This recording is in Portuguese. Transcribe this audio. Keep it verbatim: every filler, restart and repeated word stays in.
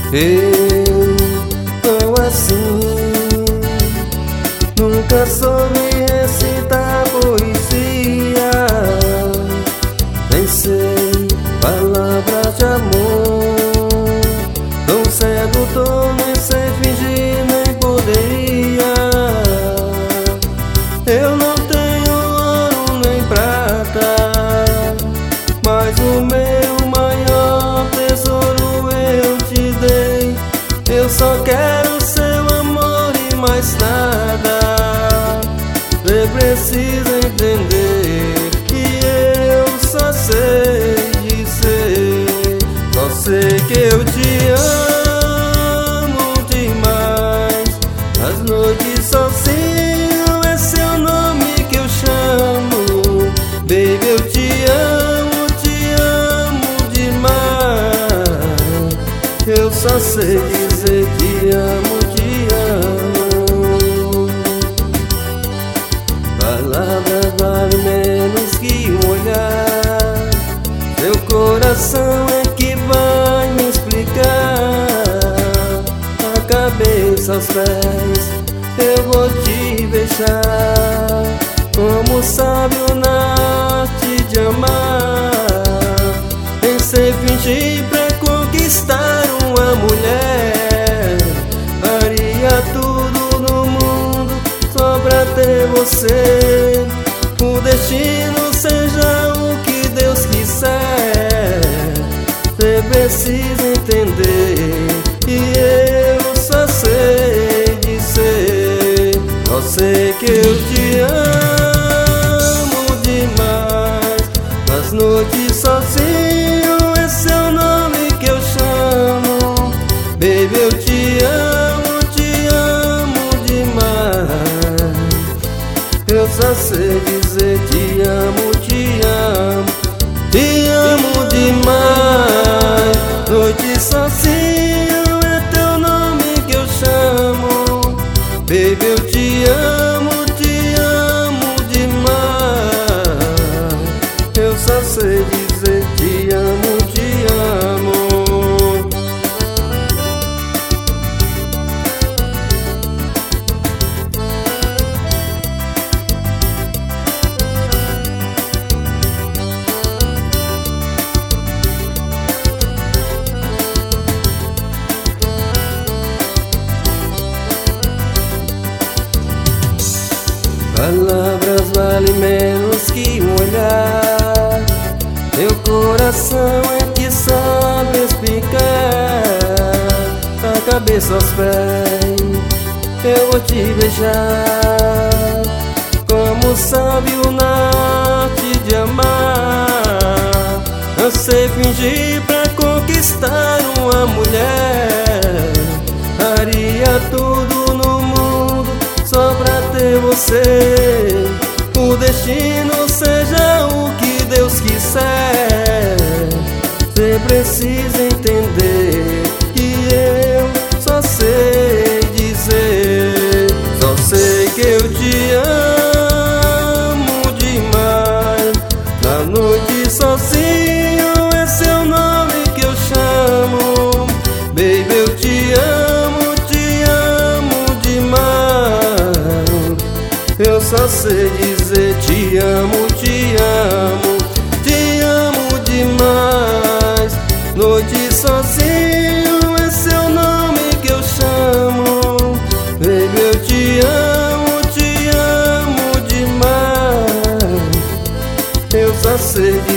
Eu, tão assim, nunca soube recitar poesia, nem sei palavras de amor. Tão sedutor, nem sei fingir, nem poderia. Eu não tenho ouro nem prata, mas o meu maior tesouro eu te dei. Eu só quero seu amor e mais nada. Você precisa entender que eu só sei dizer, só sei que eu te amo demais. As noites sozinho é seu nome que eu chamo. Baby, eu te amo, te amo demais. Eu só sei dizer te amo, te amo. Palavras valem menos que um olhar. Seu coração é que vai me explicar. A cabeça aos pés eu vou te beijar, como sabe o arte de amar. Nem sei fingir pra conquistar uma mulher. Faria tudo no mundo só pra ter você. O destino seja o que Deus quiser. Você precisa entender que eu só sei dizer, só sei que eu te amo demais. Nas noites sozinho é seu nome que eu chamo. Baby, eu te amo, te amo demais. Eu só sei dizer te amo, te amo, te amo demais. Noite sozinho é teu nome que eu chamo. Baby, eu te amo, te amo demais. Eu só sei dizer te amo, te amo. Palavras valem menos que um olhar. Meu coração é que sabe explicar. Da cabeça aos pés eu vou te beijar, como sabe o arte de amar. Eu sei fingir pra conquistar uma mulher. Faria tudo no mundo só pra ter você. O destino seja o que Deus quiser. Você precisa entender que eu só sei dizer, só sei que eu te amo demais. Na noite sozinho é seu nome que eu chamo. Baby, eu te amo, te amo demais. Eu só sei dizer te amo, te amo, te amo demais. Noite sozinho é seu nome que eu chamo. Baby, eu te amo, te amo demais. Eu só sei